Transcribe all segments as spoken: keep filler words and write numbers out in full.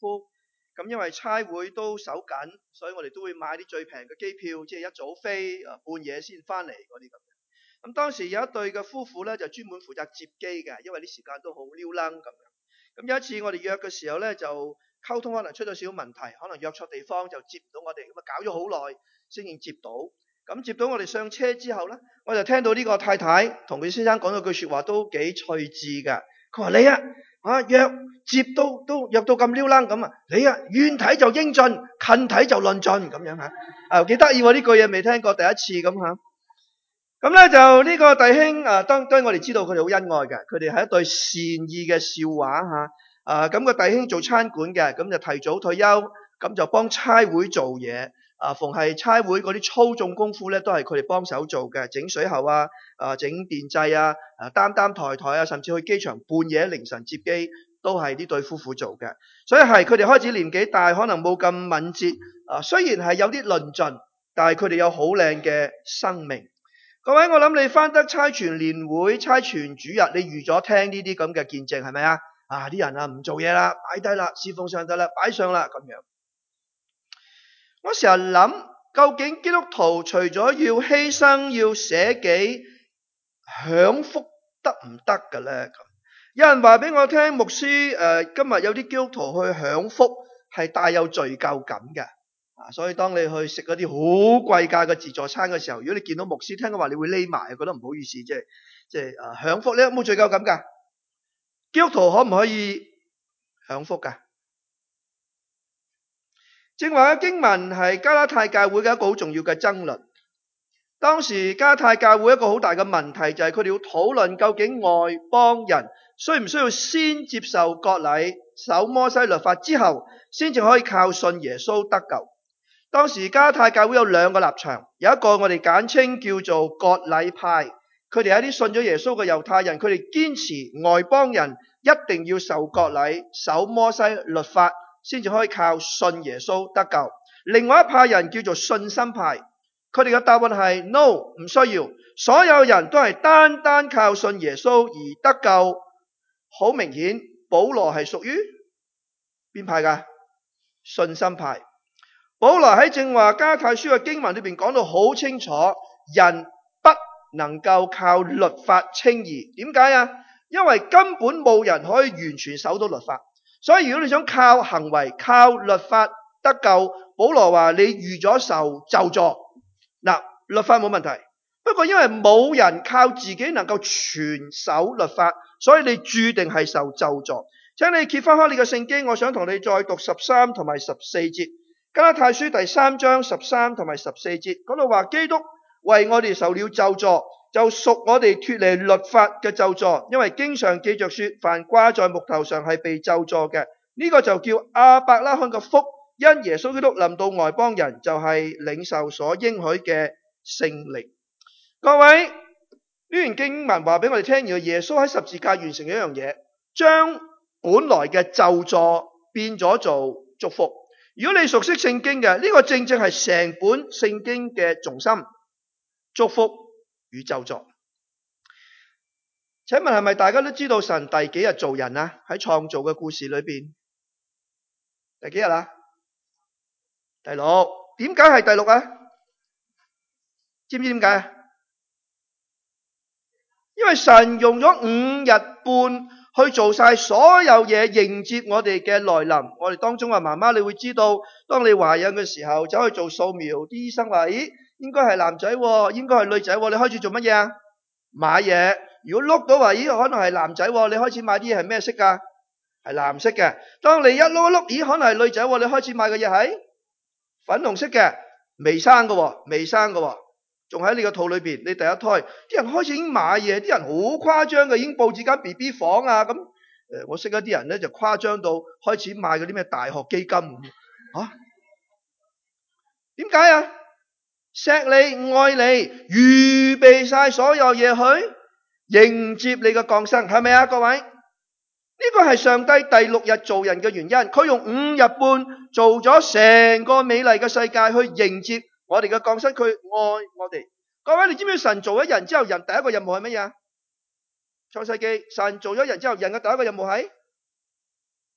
夫。咁因為差會都守緊，所以我哋都會買啲最平嘅機票，即係一早飛，誒半夜先翻嚟嗰啲咁樣。咁當時有一對嘅夫婦咧，就專門負責接機嘅，因為啲時間都好溜楞咁樣。咁有一次我哋約嘅時候咧，就溝通可能出咗少少問題，可能約錯地方就接唔到我哋，咁啊搞咗好耐先至接到。咁接到我哋上車之後咧，我就聽到呢個太太同佢先生講咗句說話都幾趣致嘅。佢話你啊，啊約接到都約到咁溜楞咁啊，你啊遠睇就英俊，近睇就論盡咁樣吓，啊幾得意喎，呢句嘢未聽過，第一次咁吓。咁咧就呢個弟兄啊，當當然我哋知道佢哋好恩愛嘅，佢哋係一對善意嘅笑話吓。啊咁個弟兄做餐館嘅，咁就提早退休，咁就幫差會做嘢。啊，逢係差會嗰啲操縱功夫咧，都係佢哋幫手做嘅，整水喉啊，啊整電掣啊，啊擔擔抬抬啊，甚至去機場半夜凌晨接機，都係呢對夫婦做嘅。所以係佢哋開始年紀大，可能冇咁敏捷。啊，雖然係有啲論盡，但係佢哋有好靚嘅生命。各位，我諗你翻得差傳年會、差傳主日，你預咗聽呢啲咁嘅見證係咪啊？啊，啲人啊唔做嘢啦，擺低啦，侍奉上得啦，擺上啦咁樣。我成日諗，究竟基督徒除咗要犧牲、要捨己、享福得唔得嘅咧？有人話俾我聽，牧師誒、呃，今日有啲基督徒去享福係帶有罪疚感嘅。啊，所以當你去食嗰啲好貴價嘅自助餐嘅時候，如果你見到牧師聽嘅話，你會匿埋，覺得唔好意思，即係即係誒享福，你有冇罪疚感噶？基督徒可唔可以享福噶？正話嘅經文係加拉太教會嘅一個好重要嘅爭論。當時加拉太教會一個好大嘅問題就係佢哋要討論究竟外邦人需唔需要先接受割禮、守摩西律法之後，先至可以靠信耶穌得救。當時加拉太教會有兩個立場，有一個我哋簡稱叫做割禮派，佢哋係一啲信咗耶穌嘅猶太人，佢哋堅持外邦人一定要受割禮、守摩西律法，先至可以靠信耶穌得救。另外一派人叫做信心派，佢哋嘅答案係 no， 唔需要，所有人都係單單靠信耶穌而得救。好明顯，保羅係屬於邊派㗎？信心派。保羅喺正話加拉太書嘅經文裏邊講到好清楚，人不能夠靠律法稱義。點解啊？因為根本冇人可以完全守到律法，所以如果你想靠行為、靠律法得救，保羅話你預咗受咒詛。嗱，律法冇問題，不過因為冇人靠自己能夠全守律法，所以你注定係受咒詛。請你揭翻開你嘅聖經，我想同你再讀十三同埋十四節。加拉太書第三章十三同埋十四節嗰度話，基督為我哋受了咒詛，就贖我哋脫離律法嘅咒詛，因為經上記着說，凡掛在木頭上係被咒詛嘅。呢、這個就叫亞伯拉罕嘅福，因耶穌基督臨到外邦人，就係領受所應許嘅聖靈。各位，呢段經文話俾我哋聽，原來耶穌喺十字架完成一樣嘢，將本來嘅咒詛變咗做祝福。如果你熟悉聖經嘅，呢、這個正正係成本聖經嘅重心，祝福與咒詛。請問係咪大家都知道神第幾日造人啊？喺創造嘅故事裏邊，第幾日啊？第六。點解係第六啊？知唔知點解啊？因為神用咗五日半去做晒所有嘢，迎接我哋嘅來臨。我哋當中話媽媽，你會知道，當你懷孕嘅時候走去做掃描，啲醫生話，咦，應該係男仔，應該係女仔，你開始做乜嘢啊？買嘢。如果碌到話，咦，可能係男仔，你開始買啲嘢係咩色噶？係藍色嘅。當你一碌一碌，咦，可能係女仔，你開始買嘅嘢係粉紅色嘅，未生嘅，未生嘅，仲喺你個肚裏邊，你第一胎，啲人開始已經買嘢，啲人好誇張嘅，已經佈置間 B B 房啊，咁誒，我識一啲人咧就誇張到開始買嗰啲咩大學基金，吓？點解啊？錫你愛你，預備晒所有嘢去迎接你嘅降生，係咪啊？各位，呢個係上帝第六日做人嘅原因，佢用五日半做咗成個美麗嘅世界去迎接我哋嘅降生，佢愛我哋。各位，你知唔知神做咗人之後，人第一個任務係乜嘢啊？創世記，神做咗人之後，人嘅第一個任務係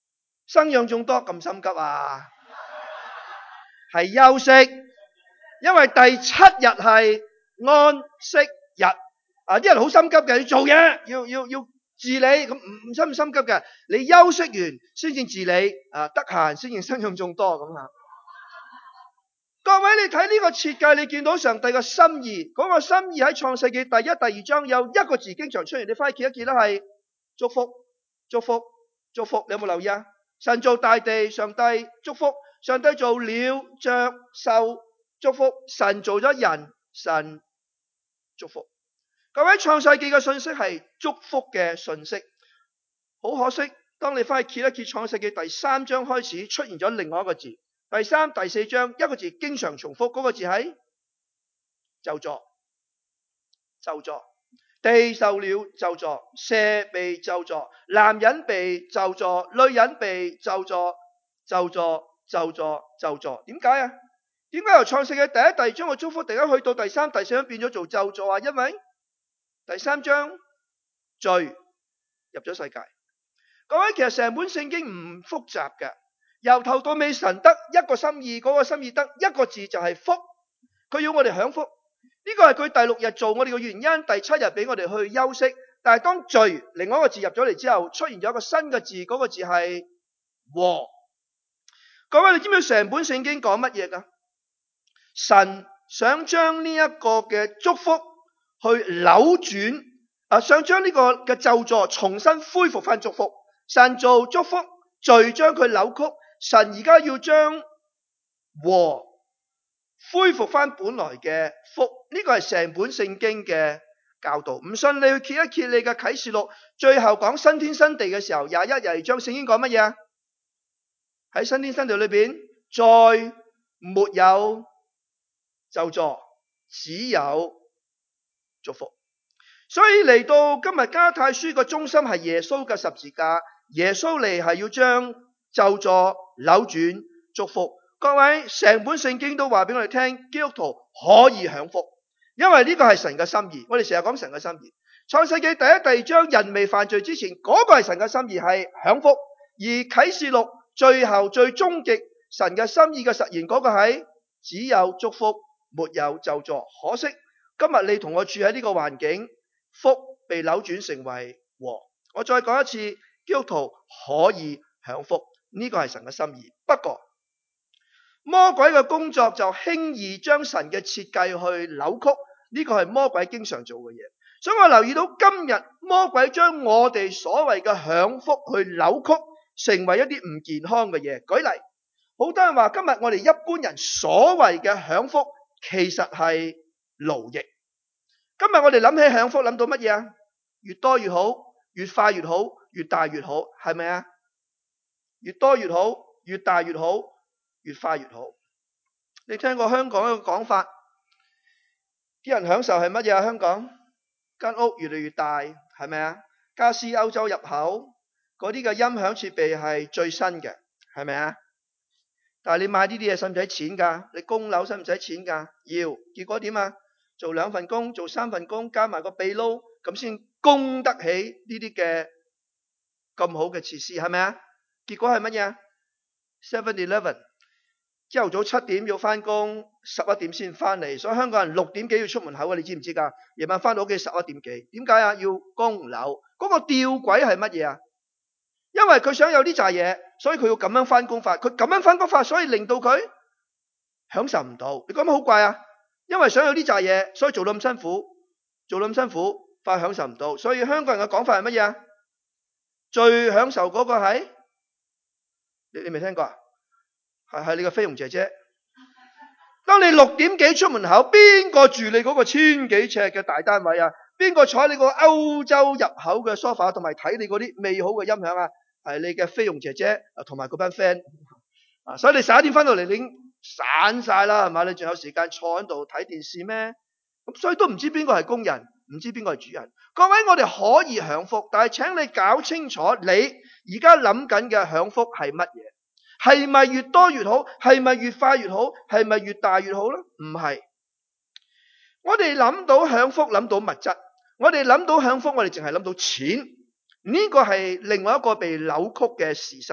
生養眾多咁心急啊？係休息，因為第七日係安息日。啊！啲人好心急嘅，要做嘢，要要要治理，咁唔唔心唔心急嘅。你休息完先至治理，啊得閒先至生養眾多咁啊！各位，你睇呢個設計，你見到上帝嘅心意，嗰、那個心意喺創世記第一、第二章有一個字經常出現，你翻去見一見啦，係祝福、祝福、祝福。你有冇留意啊？神造大地，上帝祝福；上帝造鳥、雀、獸，祝福；神造咗人，神祝福。各位，創世記嘅信息係祝福嘅信息。好可惜，當你翻去揭一揭創世記第三章開始，出現咗另外一個字。第三、第四章一個字經常重複，嗰、那個字係咒詛。咒詛，地受了咒詛，蛇被咒詛，男人被咒詛，女人被咒詛，咒詛，咒詛，咒詛。點解啊？點解由創世記第一、第二章嘅祝福，突然間去到第三、第四章變咗做咒詛啊？因為第三章罪入咗世界。各位，其實成本聖經唔複雜嘅，由頭到尾神得一個心意，嗰、那個心意得一個字就係福。佢要我哋享福，呢、這個係佢第六日做我哋嘅原因，第七日俾我哋去休息。但係當罪另外一個字入咗嚟之後，出現咗一個新嘅字，嗰、那個字係禍。各位，你知唔知成本聖經講乜嘢噶？神想將呢一個嘅祝福去扭轉，啊，想將呢個嘅咒詛重新恢復翻祝福。神做祝福，罪將佢扭曲，神而家要將禍恢復翻本來嘅福。呢個係成本聖經嘅教導。唔信你去揭一揭你嘅啟示錄，最後講新天新地嘅時候，廿一、廿二章聖經講乜嘢啊？喺新天新地裏邊，再沒有咒詛，只有祝福。所以嚟到今日加拉太書嘅中心係耶穌嘅十字架，耶穌嚟係要將咒詛扭轉祝福。各位，成本聖經都話俾我哋聽，基督徒可以享福，因為呢個係神嘅心意。我哋成日講神嘅心意。創世記第一、第二章人未犯罪之前，嗰、那個係神嘅心意，係享福；而啟示錄最後最終極神嘅心意嘅實現，嗰、那個係只有祝福，沒有咒詛。可惜今日你同我住喺呢個環境，福被扭轉成為禍。我再講一次，基督徒可以享福，呢、這個係神嘅心意。不過魔鬼嘅工作就輕易將神嘅設計去扭曲，呢、這個係魔鬼經常做嘅嘢。所以我留意到今日魔鬼將我哋所謂嘅享福去扭曲，成為一啲唔健康嘅嘢。舉例，好多人話今日我哋一般人所謂嘅享福，其實係奴役。今日我哋諗起享福，諗到乜嘢啊？越多越好，越快越好，越大越好，係咪啊？越多越好，越大越好，越快越好。你聽過香港一個講法，啲人享受係乜嘢啊？香港間屋越嚟越大，係咪啊？家私歐洲入口，嗰啲嘅音響設備係最新嘅，係咪啊？但係你買呢啲嘢使唔使錢噶？你供樓使唔使錢噶？要。結果點啊？做兩份工，做三份工，加埋個秘撈，咁先供得起呢啲嘅咁好嘅設施，係咪啊？結果係乜嘢啊 ？seven eleven 朝頭早七點要翻工，十一點先翻嚟，所以香港人六點幾要出門口啊！你知唔知噶？夜晚翻到屋企十一點幾，點解啊？要供樓。嗰個吊詭係乜嘢啊？因為佢想有啲扎嘢，所以佢要咁樣翻工法。佢咁樣翻工法，所以令到佢享受唔到。你講乜好怪啊？因為想有啲扎嘢，所以做到咁辛苦，做到咁辛苦，快享受唔到。所以香港人嘅講法係乜嘢啊？最享受嗰個係你，你未聽過啊？係係你個菲傭姐姐。當你六點幾出門口，邊個住你嗰個千幾尺嘅大單位啊？邊個坐喺你個歐洲入口嘅 sofa 同埋睇你嗰啲美好嘅音響啊？係你嘅菲傭姐姐同埋嗰班 friend 啊！所以你十一點翻到嚟，你已經散晒啦，係嘛？你仲有時間坐喺度睇電視咩？咁所以都唔知邊個係工人，唔知邊個係主人。各位，我哋可以享福，但係請你搞清楚，你而家諗緊嘅享福係乜嘢？係咪越多越好？係咪越快越好？係咪越大越好咧？唔係。我哋諗到享福，諗到物質；我哋諗到享福，我哋淨係諗到錢。呢個係另外一個被扭曲嘅事實。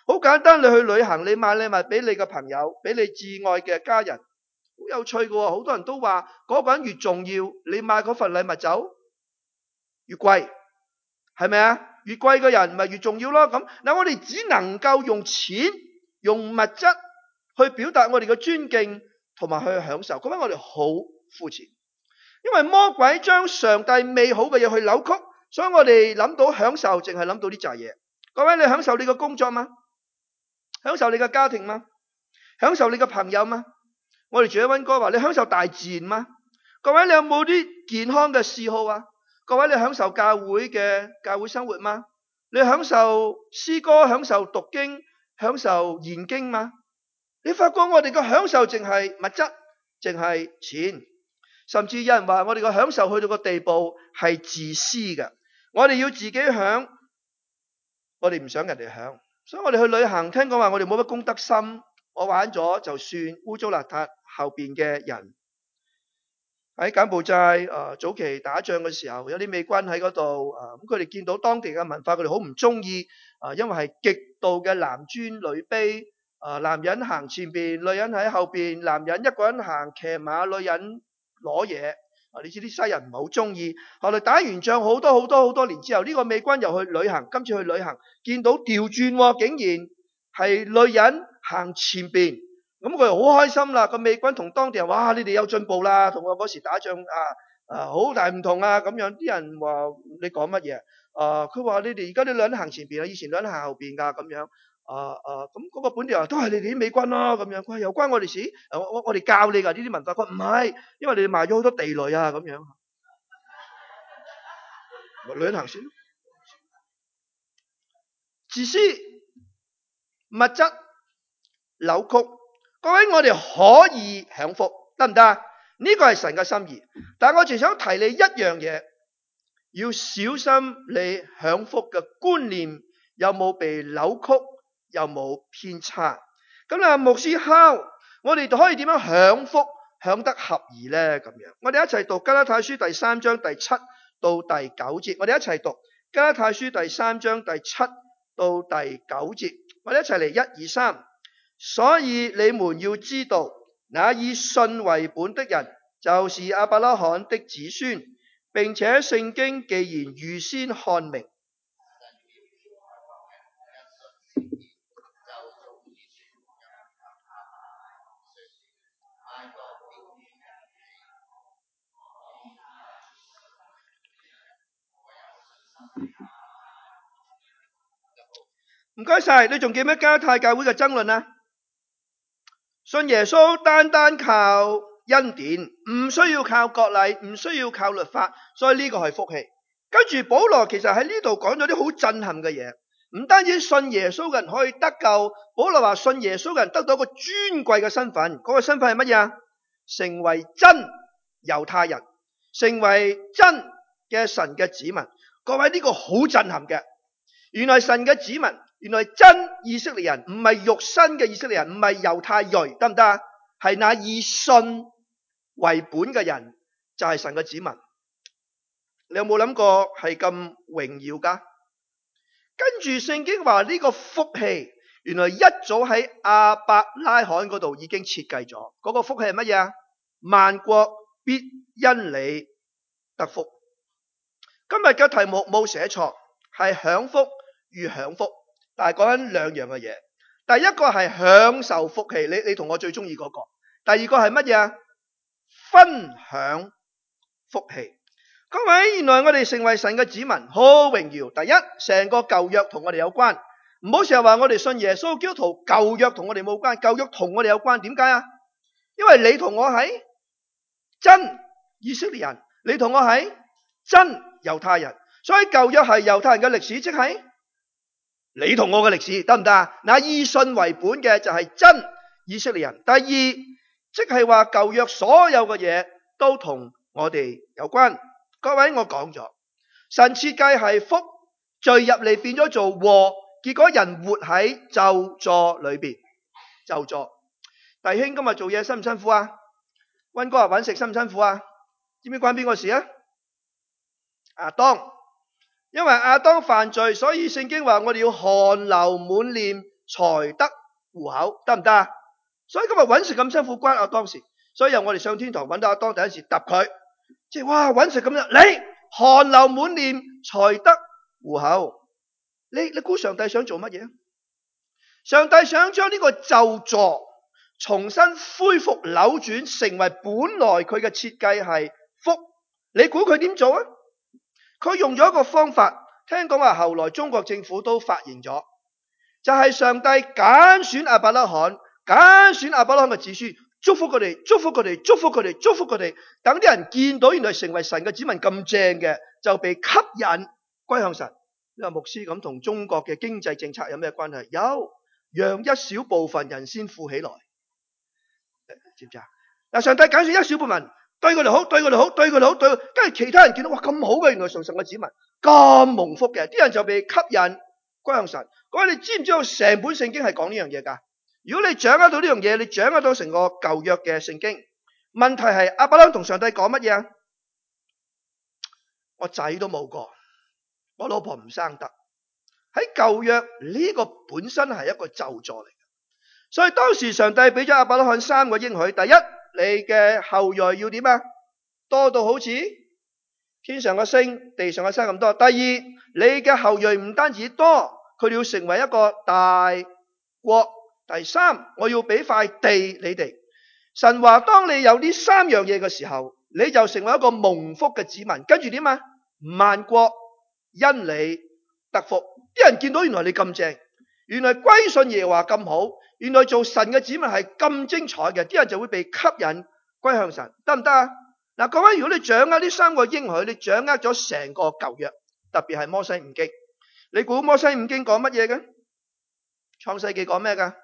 好簡單，你去旅行，你買禮物俾你嘅朋友，俾你至愛嘅家人，好有趣嘅喎。好多人都話嗰個人越重要，你買嗰份禮物就越貴，係咪啊？越貴嘅人咪越重要咯。咁嗱，我哋只能夠用錢、用物質去表達我哋嘅尊敬同埋去享受，咁樣我哋好膚淺。因為魔鬼將上帝美好嘅嘢去扭曲，所以我哋諗到享受，淨係諗到呢扎嘢。各位，你享受你嘅工作嗎？享受你嘅家庭嗎？享受你嘅朋友嗎？我哋住喺溫哥華，你享受大自然嗎？各位，你有冇啲健康嘅嗜好啊？各位，你享受教會嘅教會生活嗎？你享受詩歌、享受讀經、享受研經嗎？你發覺我哋嘅享受淨係物質，淨係錢，甚至有人話我哋嘅享受去到個地步係自私嘅。我哋要自己享，我哋唔想人哋享。所以我哋去旅行，聽講話我哋冇乜公德心，我玩咗就算，污糟邋遢後邊嘅人。喺柬埔寨誒、呃、早期打仗嘅時候，有啲美軍喺嗰度，咁佢哋見到當地嘅文化，佢哋好唔中意，啊，因為係極度嘅男尊女卑，啊、呃，男人行前邊，女人喺後邊，男人一個人行騎馬，女人攞嘢，啊，你知啲西人唔係好中意。後來打完仗好多好多好多年之後，呢、這個美軍又去旅行，今次去旅行見到調轉，竟然係女人行前邊。咁佢又好開心啦！個美軍同當地人話：哇，你哋有進步啦，同我嗰時打仗啊啊好大唔同啊！咁樣啲人話你講乜嘢？啊，佢話你哋而家啲女人行前邊啊，以前女人行後邊噶咁樣。啊啊，咁嗰個本地人話都係你哋啲美軍咯咁樣。佢話又關我哋事？我我我哋教你噶呢啲文化。佢話唔係，因為你哋賣咗好多地雷啊咁樣。女人行先，自私、物質、扭曲。各位，我哋可以享福，得唔得？呢個係神嘅心意。但我仲想提你一樣嘢，要小心你享福嘅觀念有冇被扭曲，有冇偏差。咁啊，牧師敲，我哋可以點樣享福，享得合宜呢？咁樣，我哋一齊讀加拉太書第三章第七到第九節。我哋一齊讀加拉太書第三章第七到第九節。我哋一齊嚟，一二三。所以你們要知道，那以信為本的人，就是亞伯拉罕的子孫，並且聖經既然預先看明，唔該晒，你仲記唔記得加拉太教會嘅爭論啊？信耶穌單單靠恩典，唔需要靠割禮，唔需要靠律法，所以呢個係福氣。跟住保羅其實喺呢度講咗啲好震撼嘅嘢，唔單止信耶穌嘅人可以得救，保羅話信耶穌嘅人得到一個尊貴嘅身份，嗰個身份係乜嘢啊？成為真猶太人，成為真嘅神嘅子民。各位，呢個好震撼嘅，原來神嘅子民，原來真以色列人，唔係肉身嘅以色列人，唔係猶太裔，得唔得啊？係那以信為本嘅人，就係神嘅子民。你有冇諗過係咁榮耀噶？跟住聖經話呢個福氣，原來一早喺亞伯拉罕嗰度已經設計咗。嗰個福氣係乜嘢啊？萬國必因你得福。今日嘅題目冇寫錯，係享福與享福，但係講緊兩樣嘅嘢。第一個係享受福氣，你你同我最中意嗰個。第二個係乜嘢啊？分享福氣。各位，原來我哋成為神嘅子民，好榮耀。第一，成個舊約同我哋有關，唔好成日話我哋信耶穌基督徒，舊約同我哋冇關，舊約同我哋有關。點解啊？因為你同我係真以色列人，你同我係真猶太人，所以舊約係猶太人嘅歷史，即係你同我嘅歷史，得唔得啊？嗱，以信為本嘅就係真以色列人。第二，即係話舊約所有嘅嘢都同我哋有關。各位，我講咗，神設計係福，罪入嚟變咗做禍，結果人活喺咒詛裏邊。咒詛，弟兄今日做嘢辛唔辛苦啊？溫哥華搵食辛唔辛苦啊？知唔知關邊個事啊？亞當，因為亞當犯罪，所以聖經話我哋要汗流滿臉才得糊口，得唔得啊？所以今日揾食咁辛苦，關亞當事。所以由我哋上天堂揾到亞當第一時揼佢，即係哇揾食咁樣，你汗流滿臉才得糊口。你你估上帝想做乜嘢？上帝想將呢個咒詛重新恢復扭轉，成為本來佢嘅設計係福。你估佢點做啊？佢用咗一個方法，聽講話後來中國政府都發現咗，就係上帝揀選亞伯拉罕，揀選亞伯拉罕嘅子孫，祝福佢哋，祝福佢哋，祝福佢哋，祝福佢哋。等啲人見到原來成為神嘅子民咁正嘅，就被吸引歸向神。呢個牧師咁同中國嘅經濟政策有咩關係？有，讓一小部分人先富起來，知唔知啊？嗱，上帝揀選一小部分，對佢哋好，對佢哋好，對佢哋好，對，跟住其他人見到哇咁好嘅，原來屬神嘅子民咁蒙福嘅，啲人就被吸引歸向神。各位，你知唔知道成本聖經係講呢樣嘢噶？如果你掌握到呢樣嘢，你掌握到成個舊約嘅聖經。問題係亞伯拉罕同上帝講乜嘢啊？我仔都冇個，我老婆唔生得。喺舊約呢個本身係一個咒詛嚟嘅，所以當時上帝俾咗亞伯拉罕三個應許。第一，你嘅後裔要點啊？多到好似天上嘅星、地上嘅山咁多。第二，你嘅後裔唔單止多，佢哋要成為一個大國。第三，我要俾塊地你哋。神話當你有呢三樣嘢嘅時候，你就成為一個蒙福嘅子民。跟住點啊？萬國因你得福。啲人見到原來你咁正，原來歸信耶和華咁好，原來做神嘅子民係咁精彩嘅，啲人就會被吸引歸向神，得唔得啊？嗱，各位，如果你掌握呢三個應許，你掌握咗成個舊約，特別係摩西五經，你估摩西五經講乜嘢嘅？創世記講咩噶？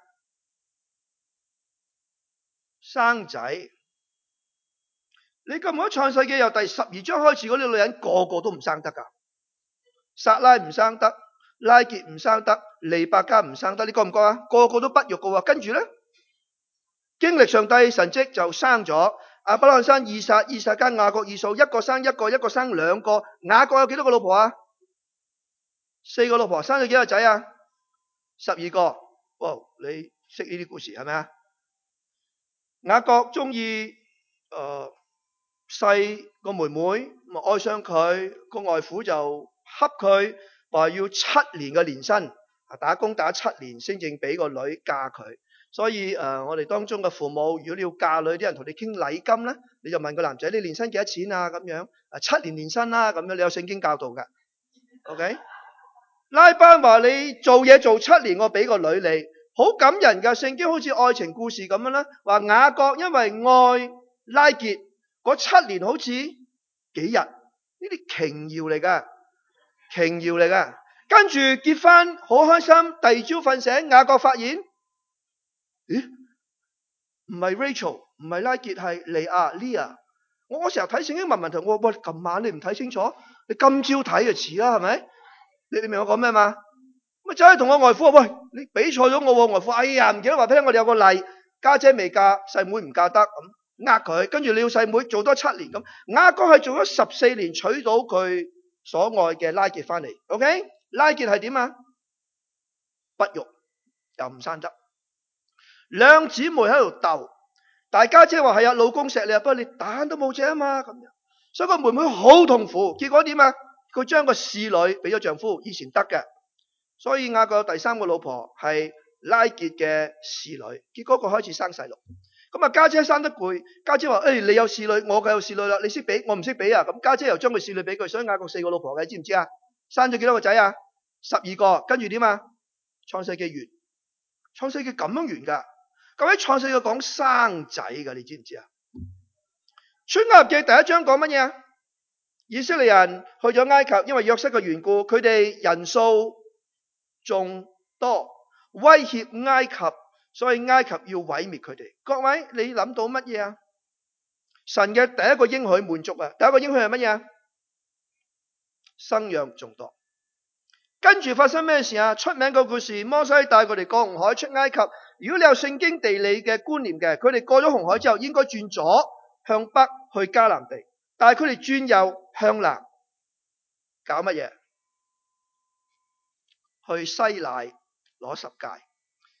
生仔。你咁好，創世記由第十二章開始嗰啲女人個個都唔生得噶，撒拉唔生得，拉結唔生得，利百加唔生得，你覺唔覺啊？個個都不育噶。跟住咧，經歷上帝神蹟就生咗亞伯拉罕生以撒，以撒加雅各、以掃，一個生一個，一個生兩個。雅各有幾多個老婆啊？四個老婆，生咗幾個仔啊？十二個。哇，你識呢啲故事係咪啊？雅各中意誒細個妹妹，咪愛上佢，個外父就恰佢，話要七年嘅年薪，打工打七年先正俾個女嫁佢。所以誒、呃，我哋當中嘅父母，如果你要嫁女，啲人同你傾禮金咧，你就問個男仔：你年薪幾多錢啊？咁樣啊，七年年薪啦，咁樣你有聖經教導噶。OK， 拉班話你做嘢做七年，我俾個女你。好感人噶，聖經好似愛情故事咁樣啦。話雅各因為愛拉結嗰七年好似幾日，呢啲瓊瑤嚟噶，瓊瑤嚟噶。跟住結婚好開心，第二朝瞓醒，雅各發現，咦，唔係 Rachel， 唔係拉結，係利亞 Leah。我我成日睇聖經問問題，我話喂，琴晚你唔睇清楚，你今朝睇就遲啦，係咪？你你明我講咩嘛？咪走去同我外父話：喂，你俾錯咗我，外父，哎呀，唔記得話聽，我哋有個例，家姐未嫁，細妹唔嫁得，咁呃佢，跟住你要細妹做多七年咁。雅各係做咗十四年，娶到佢所愛嘅拉結翻嚟。OK， 拉結係點啊？不育又唔生得，兩姊妹喺度鬥，大家姐話係啊，老公錫你啊，不過你蛋都冇隻啊嘛，咁樣，所以個妹妹好痛苦。結果點啊？佢將個侍女俾咗丈夫，以前得嘅。所以雅各有第三個老婆係拉結嘅侍女，結果佢開始生細路。咁啊家姐生得攰，家姐話：誒、哎，你有侍女，我嘅有侍女啦，你識俾，我唔識俾啊。咁家姐又將佢侍女俾佢，所以雅各四個老婆嘅，知唔知啊？生咗幾多個仔啊？十二個。跟住點啊？創世記完，創世記咁樣完噶。咁喺創世記講生仔噶，你知唔知啊？出埃及記第一章講乜嘢啊？以色列人去咗埃及，因為約瑟嘅緣故，佢哋人數眾多，威脅埃及，所以埃及要毀滅佢哋。各位，你諗到乜嘢啊？神嘅第一個應許滿足啊！第一個應許係乜嘢啊？生養眾多。跟住發生咩事啊？出名個故事，摩西帶佢哋過紅海出埃及。如果你有聖經地理嘅觀念嘅，佢哋過咗紅海之後，應該轉左向北去迦南地，但係佢哋轉右向南，搞乜嘢？去西乃攞十誡。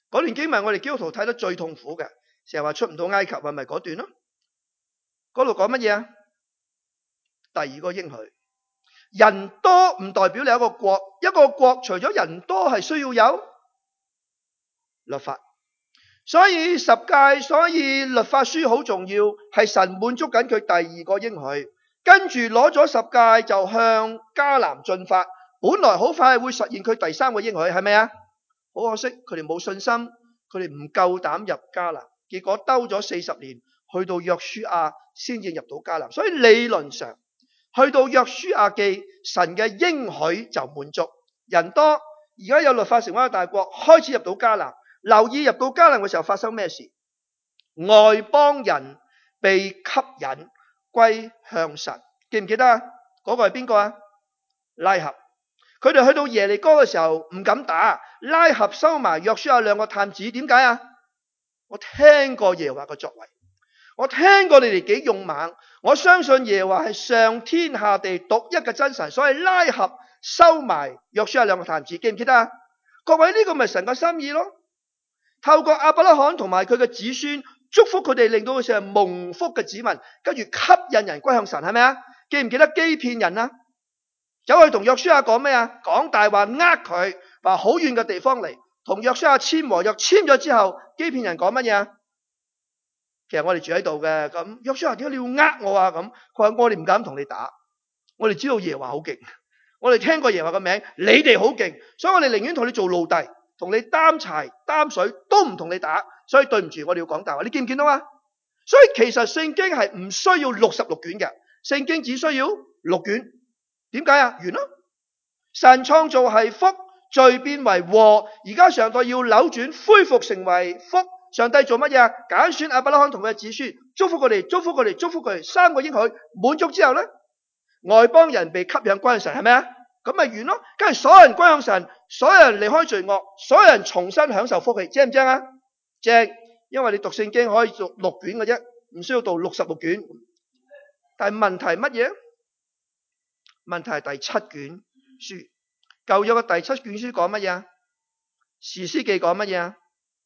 嗰段經文我哋基督徒睇得最痛苦嘅，成日話出唔到埃及，係咪嗰段咯？嗰度講乜嘢啊？第二個應許，人多唔代表你一個國，一個國除咗人多係需要有律法，所以十誡，所以律法書好重要，係神滿足緊佢第二個應許，跟住攞咗十誡就向迦南進發，本來好快會實現佢第三個應許，係咪啊？好可惜，佢哋冇信心，佢哋唔夠膽入迦南，結果兜咗四十年，去到約書亞先至入到迦南。所以理論上，去到約書亞記，神嘅應許就滿足。人多，而家有律法成為一個大國，開始入到迦南。留意入到迦南嘅時候發生咩事？外邦人被吸引歸向神，記唔記得啊？嗰個係邊個啊？拉合。佢哋去到耶利哥嘅時候唔敢打，拉合收埋約書亞兩個探子，點解啊？我聽過耶和華嘅作為，我聽過你哋幾勇猛，我相信耶和華係上天下地獨一嘅真神，所以拉合收埋約書亞兩個探子，記唔記得啊？各位，呢個咪神嘅心意咯，透過亞伯拉罕同埋佢嘅子孫祝福佢哋，令到佢成為蒙福嘅子民，跟住吸引人歸向神，係咪啊？記唔記得欺騙人啊？走去同約書亞講咩啊？講大話，呃佢，話好遠嘅地方嚟，同約書亞簽和約，簽咗之後，欺騙人講乜嘢啊？其實我哋住喺度嘅，咁約書亞點解你要呃我啊？咁佢話我哋唔敢同你打，我哋知道耶和華好勁，我哋聽過耶和華嘅名，你哋好勁，所以我哋寧願同你做奴隸，同你擔柴擔水，都唔同你打。所以對唔住，我哋要講大話。你見唔見到啊？所以其實聖經係唔需要六十六卷嘅，聖經只需要六卷。點解啊？完啦！神創造係福，罪變為禍，而家上帝要扭轉，恢復成為福。上帝做乜嘢啊？揀選亞伯拉罕同佢嘅子孫，祝福佢哋，祝福佢哋，祝福佢哋，三個應許滿足之後咧，外邦人被吸引歸向神，係咪啊？咁咪完咯。跟住所有人歸向神，所有人離開罪惡，所有人重新享受福氣，正唔正啊？正，因為你讀聖經可以讀六卷嘅啫，唔需要讀六十六卷。但係問題乜嘢？問題係第七卷書，舊約嘅第七卷書講乜嘢啊？士師記講乜嘢啊？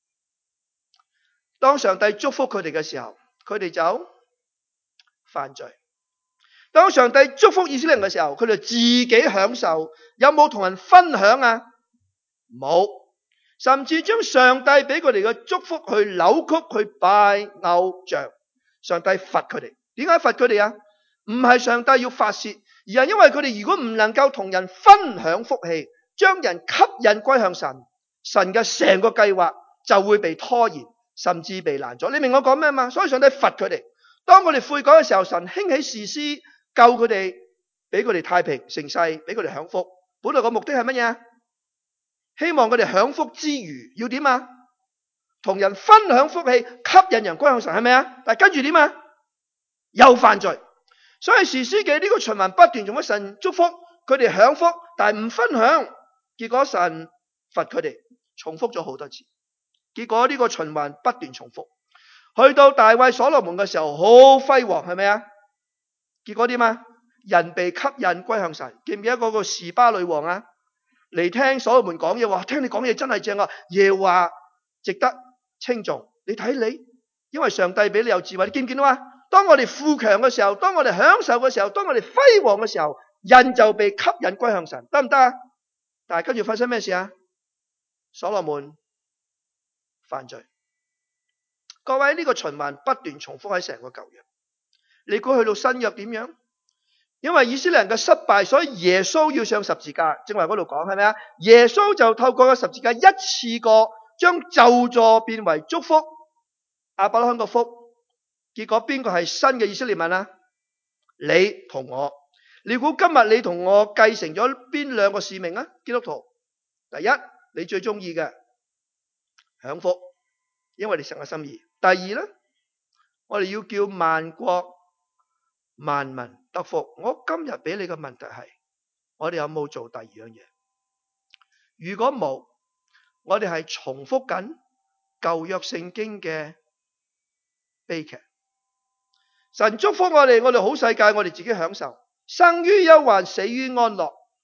當上帝祝福佢哋嘅時候，佢哋就犯罪；當上帝祝福以色列人嘅時候，佢哋自己享受，有冇同人分享啊？冇，甚至將上帝俾佢哋嘅祝福去扭曲，去拜偶像。上帝罰佢哋，點解罰佢哋啊？唔係上帝要發洩，而係因為佢哋如果唔能夠同人分享福氣，將人吸引歸向神，神嘅成個計劃就會被拖延，甚至被攔阻。你明我講咩嘛？所以上帝罰佢哋。當佢哋悔改嘅時候，神興起士師救佢哋，俾佢哋太平盛世，俾佢哋享福。本來個目的係乜嘢？希望佢哋享福之餘要點啊？同人分享福氣，吸引人歸向神，係咪啊？但係跟住點啊？又犯罪。所以士師記呢個循環不斷，用咗神祝福佢哋享福，但係唔分享，結果神罰佢哋，重複咗好多次。結果呢個循環不斷重複，去到大衛所羅門嘅時候好輝煌，係咪啊？結果點啊？人被吸引歸向神。記唔記得嗰個示巴女王啊？嚟聽所羅門講嘢，話聽你講嘢真係正啊，耶和華值得稱頌。你睇你，因為上帝俾你有智慧，你見唔見到啊？當我哋富強嘅時候，當我哋享受嘅時候，當我哋輝煌嘅時候，人就被吸引歸向神，得唔得啊？但係跟住發生咩事啊？所羅門犯罪。各位，呢個循環不斷重複喺成個舊約。你估去到新約點樣？因為以色列人嘅失敗，所以耶穌要上十字架。正話嗰度講係咪啊？耶穌就透過個十字架一次過將咒詛變為祝福，亞伯拉罕個福。結果邊個係新嘅以色列民啊？你同我。你估今日你同我繼承咗邊兩個使命啊？基督徒，第一，你最中意嘅享福，因為你神嘅心意。第二咧，我哋要叫萬國萬民得福。我今日俾你嘅問題係，我哋有冇做第二樣嘢？如果冇，我哋係重複緊舊約聖經嘅悲劇。神祝福我哋，我哋好世界，我哋自己享受，生於憂患，死於安樂。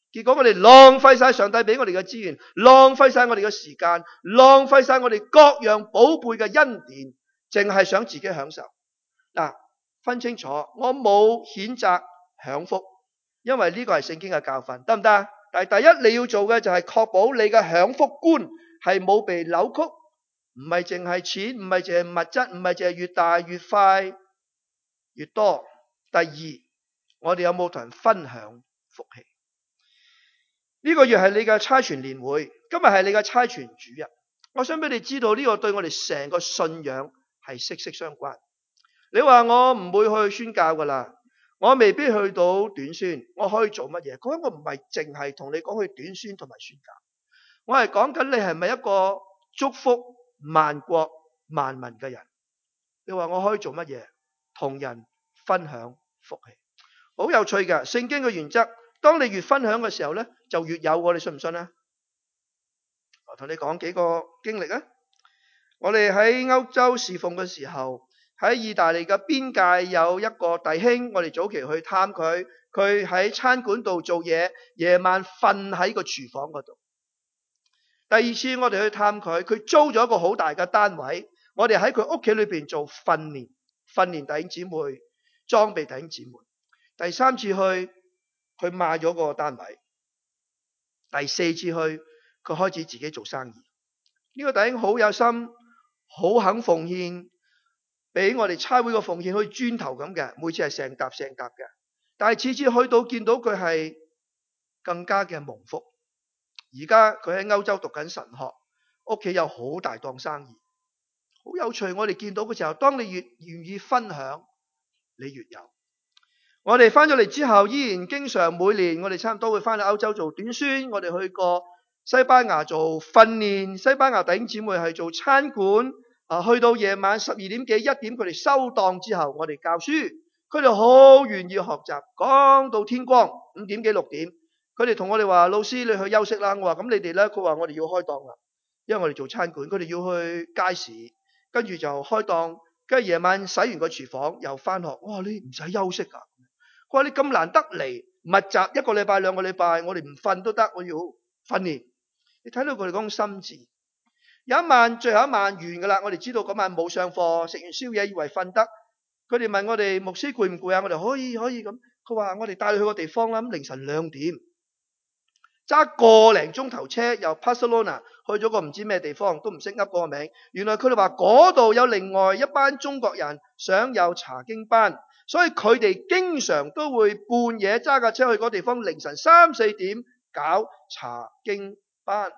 結果我哋浪費晒上帝俾我哋嘅資源，浪費晒我哋嘅時間，浪費晒我哋各樣寶貝嘅恩典，淨係想自己享受。嗱，分清楚，我冇譴責享福，因為呢個係聖經嘅教訓，得唔得？但係第一你要做嘅就係確保你嘅享福觀係冇被扭曲，唔係淨係錢，唔係淨係物質，唔係淨係越大越快越多。第二，我哋有冇同人分享福氣？呢個月係你嘅差傳年會，今日係你嘅差傳主日。我想俾你知道，呢個對我哋成個信仰係息息相關。你話我唔會去宣教噶啦，我未必去到短宣，我可以做乜嘢？嗰個我唔係淨係同你講去短宣同埋宣教，我係講緊你係咪一個祝福萬國萬民嘅人？你話我可以做乜嘢？同人分享福氣，好有趣嘅。聖經嘅原則，當你越分享嘅時候咧，就越有喎。你信唔信啊？我同你講幾個經歷啊。我哋喺歐洲侍奉嘅時候，喺意大利嘅邊界有一個弟兄，我哋早期去探佢，佢喺餐館度做嘢，夜晚瞓喺個廚房嗰度。第二次我哋去探佢，佢租咗一個好大嘅單位，我哋喺佢屋企裏邊做訓練，訓練弟兄姊妹，裝備弟兄姊妹。第三次去，佢賣咗個單位。第四次去，佢開始自己做生意。呢個弟兄好有心，好肯奉獻，俾我哋差會個奉獻好似磚頭咁嘅，每次係成沓成沓嘅。但係次次去到見到佢係更加嘅蒙福。而家佢喺歐洲讀緊神學，屋企有好大檔生意，好有趣。我哋見到嘅時候，當你越願意分享，你越有。我哋翻咗嚟之後，依然經常每年我哋差唔多會翻去歐洲做短宣。我哋去過西班牙做訓練，西班牙弟兄姊妹係做餐館。啊，去到夜晚十二點幾一點，佢哋收檔之後，我哋教書。佢哋好願意學習，講到天光五點幾六點。佢哋同我哋話：老師，你去休息啦。我話：咁你哋咧？佢話：我哋要開檔啦，因為我哋做餐館。佢哋要去街市，跟住就開檔。跟住夜晚洗完個廚房又翻學。我話：你唔使休息噶。佢話：你咁難得嚟，密集一個禮拜兩個禮拜，我哋唔瞓都得，我要訓練。你睇到佢哋嗰種心志。有一晚，最後一晚完噶啦，我哋知道嗰晚冇上課，食完宵夜以為瞓得。佢哋問我哋：牧師攰唔攰啊？我哋可以可以咁。佢話：我哋帶你去個地方啦，咁凌晨兩點。揸個零鐘頭車由 Barcelona 去咗個唔知咩地方，都唔識噏嗰個名。原來佢哋話嗰度有另外一班中國人想有查經班，所以佢哋經常都會半夜揸架車去嗰個地方，凌晨三四點搞查經班。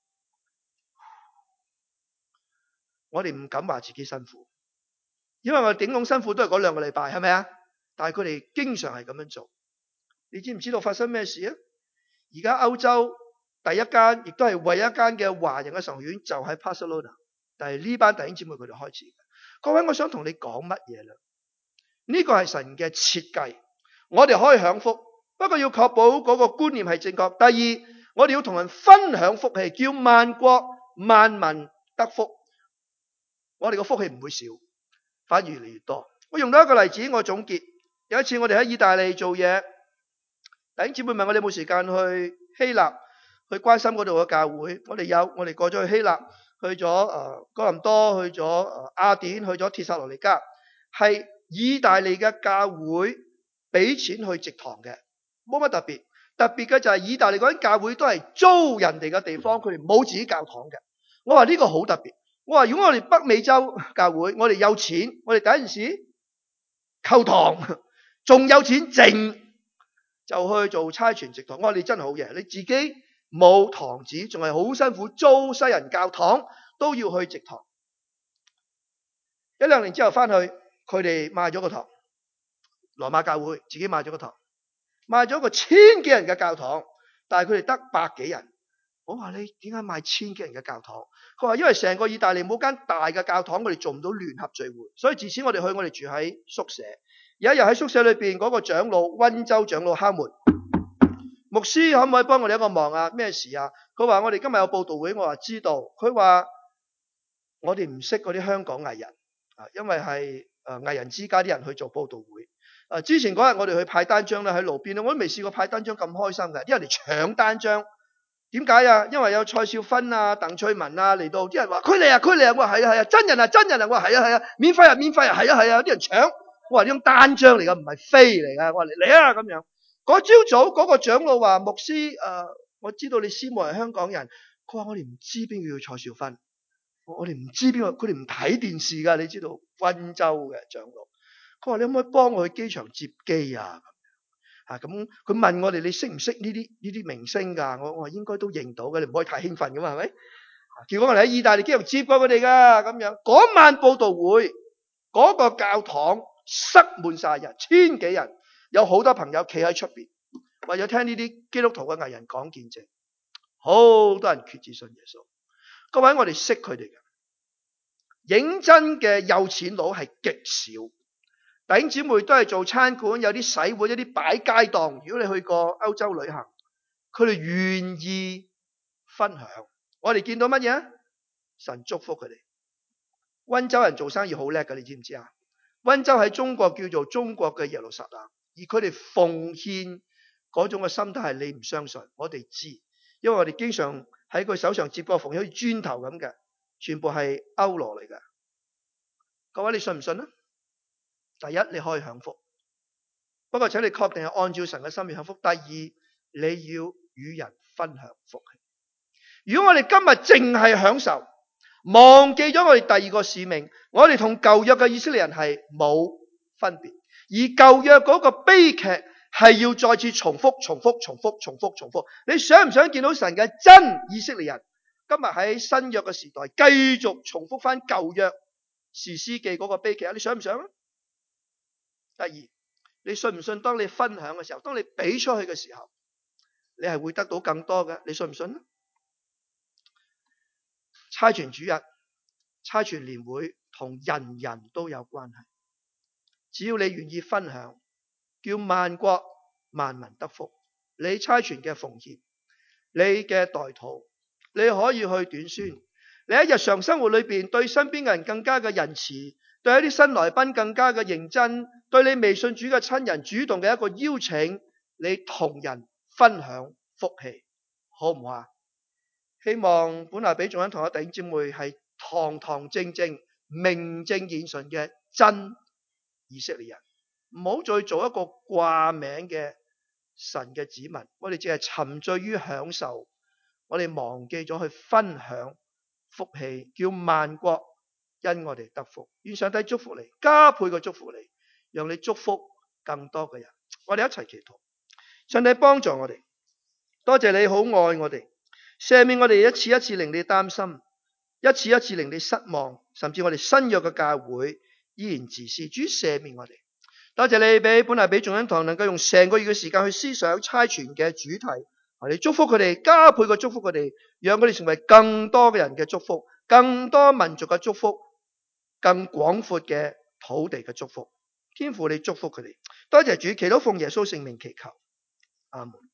我哋唔敢話自己辛苦，因為我哋頂籠辛苦都係嗰兩個禮拜，係咪啊？但係佢哋經常係咁樣做。你知唔知道發生咩事啊？而家歐洲第一間，亦都係唯一一間嘅華人嘅神學院，就喺 Barcelona。但係呢班弟兄姊妹佢哋開始。各位，我想同你講乜嘢啦？呢個係神嘅設計，我哋可以享福，不過要確保嗰個觀念係正確。第二，我哋要同人分享福氣，叫萬國萬民得福。我哋個福氣唔會少，反而越嚟越多。我用到一個例子，我總結。有一次我哋喺意大利做嘢。弟兄姊妹問我哋有冇時間去希臘去關心嗰度嘅教會。我哋有，我哋過咗去希臘，去咗誒哥林多，去咗誒雅典，去咗帖撒羅尼迦，係意大利嘅教會俾錢去植堂嘅，冇乜特別。特別嘅就係意大利嗰啲教會都係租人哋嘅地方，佢哋冇自己教堂嘅。我話呢個好特別。我話如果我哋北美洲教會，我哋有錢，我哋第一件事購堂，仲有錢剩，就去做差傳植堂。我話你真係好嘢，你自己冇堂子，仲係好辛苦租西人教堂，都要去植堂。一兩年之後翻去，佢哋賣咗個堂，羅馬教會自己賣咗個堂，賣咗個千幾人嘅教堂，但係佢哋得百幾人。我話你點解賣千幾人嘅教堂？佢話因為成個意大利冇間大嘅教堂，我哋做唔到聯合聚會，所以自此我哋去，我哋住喺宿舍。有一日喺宿舍裏邊，嗰個長老溫州長老敲門，牧師可唔可以幫我哋一個忙啊？咩事啊？佢話我哋今日有佈道會。我話知道。佢話我哋唔識嗰啲香港藝人啊，因為係誒藝人之家啲人去做佈道會啊，之前嗰日我哋去派單張咧，喺路邊咧，我都未試過派單張咁開心嘅，啲人嚟搶單張。點解啊？因為有蔡少芬啊、鄧翠文啊嚟到，啲人話佢嚟啊，佢嚟啊，我話係啊係啊，真人啊真人啊，我話係啊係啊，免費啊免費啊，係啊係啊，有啲人搶，我話呢張單張嚟噶，唔係飛嚟噶，我話嚟嚟啊咁樣。嗰朝早嗰個長老話：牧師，誒、呃，我知道你師母係香港人，佢話我哋唔知邊個叫蔡少芬，我哋唔知邊個，佢哋唔睇電視噶，你知道溫州嘅長老。佢話你可唔可以幫我去機場接機啊？啊咁，佢問我哋你識唔識呢啲呢啲明星㗎？我我話應該都認到嘅，你唔可以太興奮㗎嘛，係咪？結果我哋喺意大利機場接過佢哋㗎，咁樣嗰晚佈道會嗰個教堂塞滿晒人，千幾人，有好多朋友企喺出邊，為咗聽呢啲基督徒嘅藝人講見證，好多人決志信耶穌。各位，我哋識佢哋嘅，認真嘅有錢佬係極少。弟兄姊妹都係做餐館，有啲洗碗，有啲擺街檔。如果你去過歐洲旅行，佢哋願意分享。我哋見到乜嘢？神祝福佢哋。溫州人做生意好叻㗎，你知唔知啊？溫州喺中國叫做中國嘅耶路撒冷，而佢哋奉獻嗰種嘅心態係你唔相信，我哋知，因為我哋經常喺佢手上接過奉獻，好似磚頭咁嘅，全部係歐羅嚟㗎。各位，你信唔信啊？第一，你可以享福，不過請你確定係按照神嘅心意享福。第二，你要與人分享福氣。如果我哋今日淨係享受，忘記咗我哋第二個使命，我哋同舊約嘅以色列人係冇分別。而舊約嗰個悲劇係要再次重複、重複、重複、重複、重複。你想唔想見到神嘅真以色列人今日喺新約嘅時代繼續重複翻舊約士師記嗰個悲劇啊？你想唔想啊？第二，你信唔信當你分享嘅時候，當你俾出去嘅時候，你係會得到更多嘅？你信唔信？差傳主日、差傳年會同人人都有關係。只要你願意分享，叫萬國萬民得福，你差傳嘅奉獻，你嘅代禱，你可以去短宣，你喺日常生活裏邊對身邊嘅人更加嘅仁慈，對一啲新來賓更加嘅認真，對你未信主嘅親人主動嘅一個邀請，你同人分享福氣，好唔好啊？希望本來俾眾恩同我弟兄姊妹係堂堂正正、名正言順嘅真以色列人，唔好再做一個掛名嘅神嘅子民。我哋只係沉醉於享受，我哋忘記咗去分享福氣，叫萬國因我哋得福。願上帝祝福你，加倍嘅祝福你，讓你祝福更多嘅人。我哋一齊祈禱，上帝幫助我哋。多謝你好愛我哋，赦免我哋一次一次令你擔心，一次一次令你失望，甚至我哋新約嘅教會依然自私。主赦免我哋。多謝你俾本嚟俾眾恩堂能夠用成個月嘅時間去思想差傳嘅主題，我哋祝福佢哋，加倍嘅祝福佢哋，讓佢哋成為更多嘅人嘅祝福，更多民族嘅祝福，更廣闊嘅土地嘅祝福。天父你祝福佢哋。多謝主，祈禱奉耶穌聖名祈求，阿門。